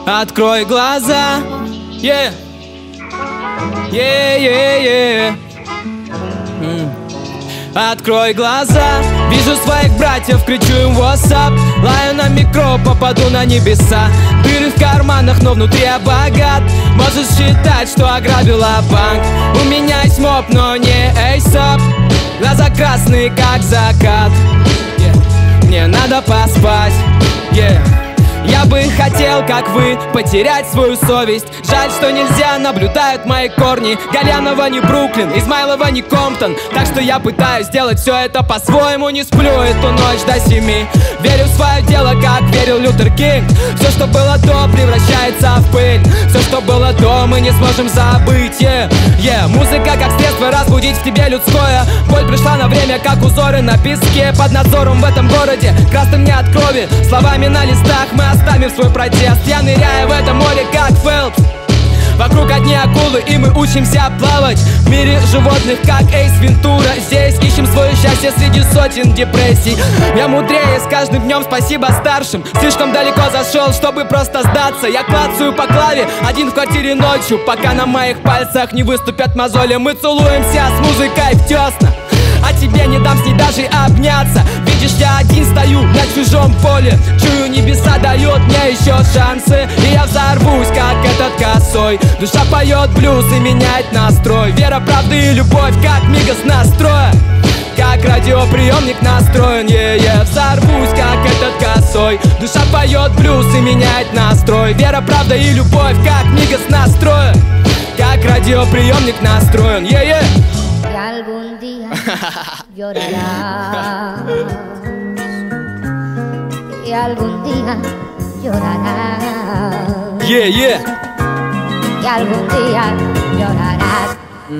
Открой глаза, yeah. Yeah, yeah, yeah. Открой глаза, вижу своих братьев, кричу им what's up. Лаю на микро, попаду на небеса. Дыры в карманах, но внутри я богат. Можешь считать, что ограбила банк. У меня есть моп, но не эйсап. Глаза красные, как закат, yeah. Мне надо поспать, yeah. Я бы хотел, как вы, потерять свою совесть. Жаль, что нельзя, наблюдают мои корни. Галянова не Бруклин, Измайлова не Комптон. Так что я пытаюсь сделать все это по-своему. Не сплю эту ночь до 7. Верю в свое дело, как верил Лютер Кинг. Все, что было до, превращается в пыль. Все, что было до, мы не сможем забыть, yeah. Yeah. Музыка как средство разбудить в тебе людское. Боль пришла на время, как узоры на песке. Под надзором в этом городе, красным не от крови. Словами на листах мы оставим свой протест. Я ныряю в это море, как Фелпс. Вокруг одни акулы, и мы учимся плавать. В мире животных, как Эйс Вентура. Здесь ищем свое счастье среди сотен депрессий. Я мудрее с каждым днем, спасибо старшим. Слишком далеко зашел, чтобы просто сдаться. Я клацаю по клаве, один в квартире ночью. Пока на моих пальцах не выступят мозоли. Мы целуемся с музыкой в тесна. А тебе не дам с ней даже обняться. Видишь, я один стою на чужом поле. Чую, небеса дают мне еще шансы. И я взорвусь, как этот косой. Душа поет блюз и меняет настрой. Вера, правда и любовь, как мига с настроя. Как радиоприемник настроен, yeah. Взорвусь, как этот косой. Душа поет блюз и меняет настрой. Вера, правда и любовь, как мига с настроя. Как радиоприемник настроен, yeah. Y algún día llorarás. Y algún día llorarás. Yeah. Y algún día llorarás.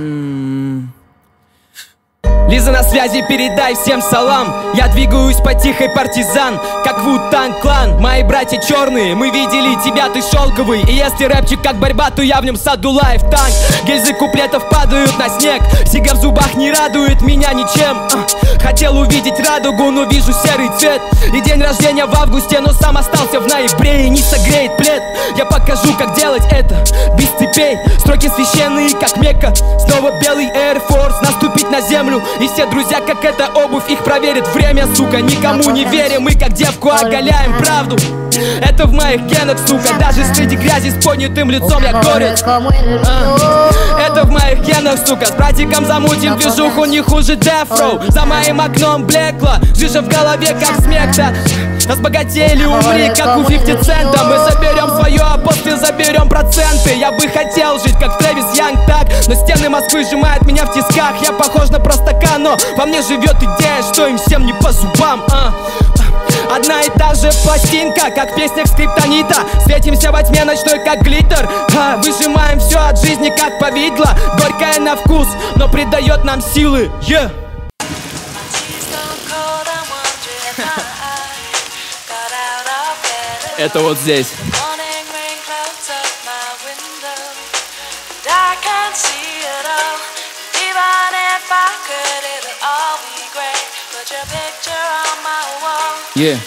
Лиза на связи, передай всем салам. Я двигаюсь по тихой партизан, как Ву-Танг Клан. Мои братья черные, мы видели тебя, ты шелковый. И если рэпчик как борьба, то я в нем саду лайф-танк. Гильзы куплетов падают на снег. Сига в зубах не радует меня ничем. Хотел увидеть радугу, но вижу серый цвет. И день рождения в августе, но сам остался в ноябре. И не согреет плед. Я покажу, как делать это без цепей. Строки священные, как Мекка. Снова белый Air Force, наступить на землю. И все друзья, как эта обувь, их проверит время, сука. Никому не верим, мы как девку оголяем правду. Это в моих генах, сука. Даже среди грязи с поднятым лицом я горец. Это в моих генах, сука. С братиком замутим движуху не хуже Death Row. За моим окном блекло, жижа в голове, как смех-то. Разбогатей или умри, как у 50 цента. Мы заберем свое, а после заберем проценты. Я бы хотел жить, как Трэвис Янг, так. Но стены Москвы сжимают меня в тисках. Я похож на простака, но во мне живет идея, что им всем не по зубам. Одна и та же пластинка, как в песнях Скриптонита. Светимся во тьме ночной, как глиттер. Выжимаем все от жизни, как повидло. Горькая на вкус, но придает нам силы, yeah. Это вот здесь. Yeah.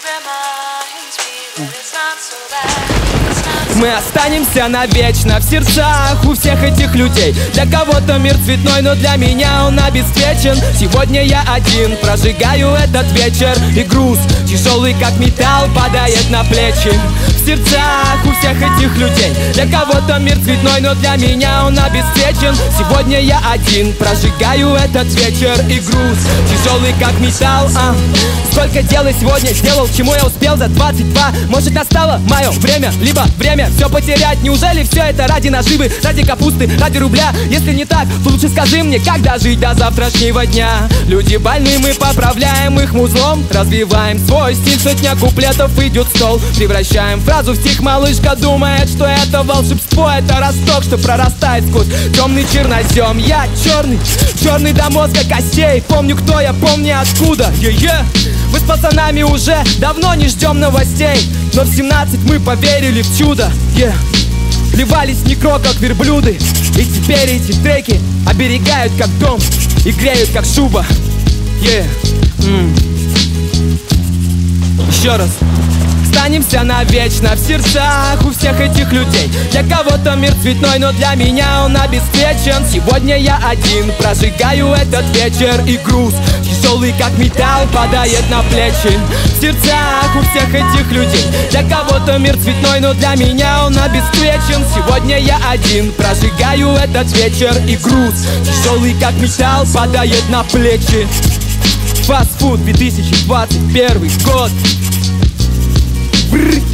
Мы останемся навечно в сердцах у всех этих людей. Для кого-то мир цветной, но для меня он обеспечен. Сегодня я один, прожигаю этот вечер. И груз, тяжелый как металл, падает на плечи. В сердцах у всех этих людей. Для кого-то мир цветной, но для меня он обеспечен. Сегодня я один, прожигаю этот вечер. И груз, тяжелый как металл. Сколько дел я сегодня сделал, чему я успел за 22. Может, настало мое время, либо время все потерять. Неужели все это ради наживы, ради капусты, ради рубля? Если не так, то лучше скажи мне, как дожить до завтрашнего дня. Люди больны, мы поправляем их музлом. Развиваем свой стиль, сотня куплетов идет в стол. Превращаем фразу в стих, малышка думает, что это волшебство. Это росток, что прорастает сквозь темный чернозем. Я черный, черный до мозга костей. Помню, кто я, помню откуда. Вы с пацанами уже давно не ждем новостей. Но в 17 мы поверили в чудо, Вливались в некро, как верблюды. И теперь эти треки оберегают, как дом. И греют, как шуба, Еще раз. останемся навечно в сердцах у всех этих людей. Для кого-то мир цветной, но для меня он обеспечен. Сегодня я один, прожигаю этот вечер, и груз тяжелый как металл падает на плечи. В сердцах у всех этих людей. Для кого-то мир цветной, но для меня он обеспечен. Сегодня я один, прожигаю этот вечер, и груз тяжелый как металл падает на плечи. Фастфуд 2021 год. Бррр.